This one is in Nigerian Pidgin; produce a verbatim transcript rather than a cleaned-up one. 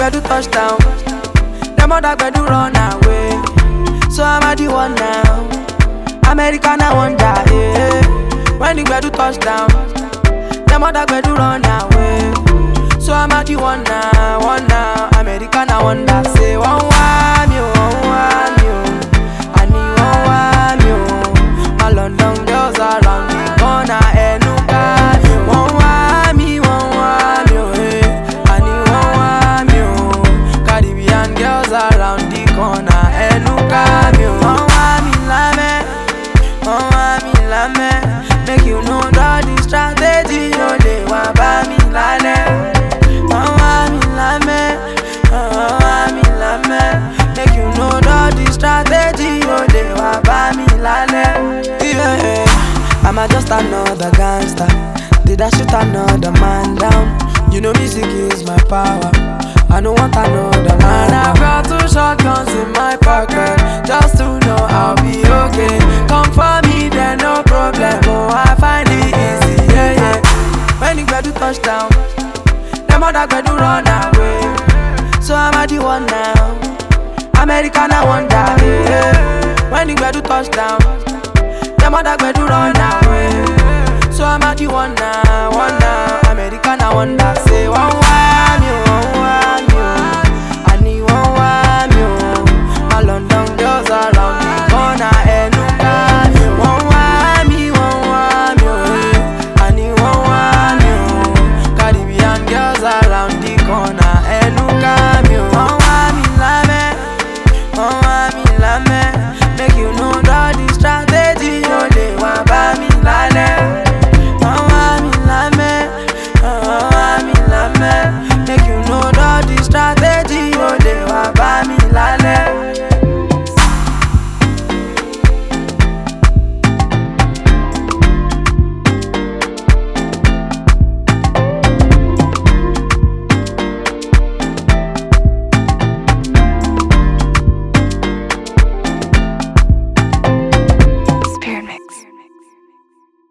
do touchdown, them other do run away. So I'm at the one now. American I wonder, yeah. When the do touchdown, them other do run away. So I'm at the one now, one now. American I wonder, say one one me, one one me, I need one one me. My London girls around the corner, and no car. One one me, one one me, I need one one me. Caribbean girls around the corner, and no car. One one me la me, one one me la me. Make you know that the strategy, no they want buy me la me. Make you know that the strategy, oh, they want buy me lane. Yeah, I'm a just another gangster. Did I shoot another man down? You know music is my power. I don't want another man. I've got two shotguns in my pocket, just to know I'll be okay. Come for me, then no problem. Oh, I find it easy, yeah, yeah. When you get to touchdown, them other get to run away. So I'm at the one now. American I wonder, yeah. When the do touchdown, them other do run away. So I'm at the one now, one now. American I wonder.